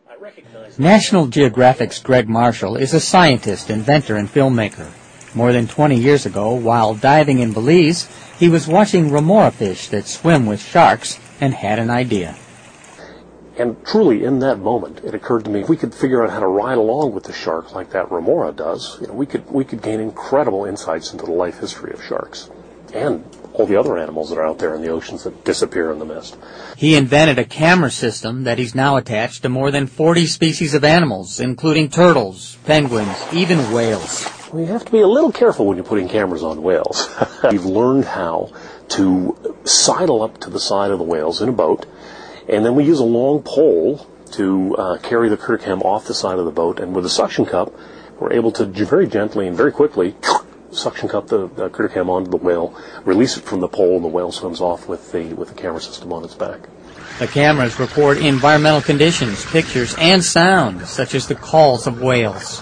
National Geographic's Greg Marshall is a scientist, inventor, and filmmaker. More than 20 years ago, while diving in Belize, he was watching remora fish that swim with sharks and had an idea. And truly, in that moment, it occurred to me, if we could figure out how to ride along with the shark like that remora does, we could gain incredible insights into the life history of sharks and all the other animals that are out there in the oceans that disappear in the mist. He invented a camera system that he's now attached to more than 40 species of animals, including turtles, penguins, even whales. Well, you have to be a little careful when you're putting cameras on whales. We've learned how to sidle up to the side of the whales in a boat, and then we use a long pole to carry the critter cam off the side of the boat, and with a suction cup, we're able to very gently and very quickly suction cup the critter cam onto the whale, release it from the pole, and the whale swims off with the camera system on its back. The cameras record environmental conditions, pictures, and sound, such as the calls of whales.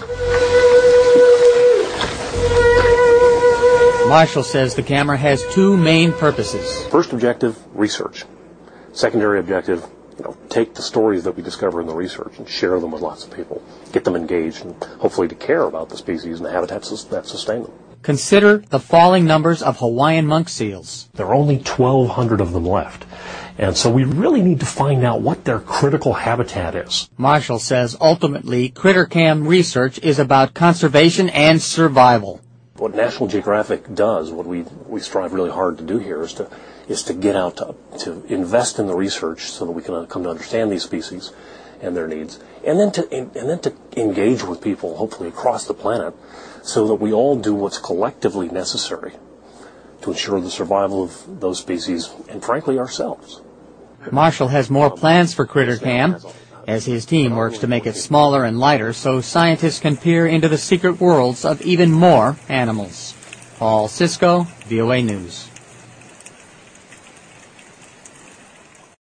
Marshall says the camera has two main purposes. First objective, research. Secondary objective, take the stories that we discover in the research and share them with lots of people, get them engaged, and hopefully to care about the species and the habitats that sustain them. Consider the falling numbers of Hawaiian monk seals. There are only 1,200 of them left, and so we really need to find out what their critical habitat is. Marshall says ultimately CritterCam research is about conservation and survival. What National Geographic does, what we strive really hard to do here, is to get out to invest in the research so that we can come to understand these species and their needs, and then to engage with people, hopefully across the planet, so that we all do what's collectively necessary to ensure the survival of those species and, frankly, ourselves. Marshall has more plans for CritterCam as his team works to make it smaller and lighter so scientists can peer into the secret worlds of even more animals. Paul Cisco, VOA News.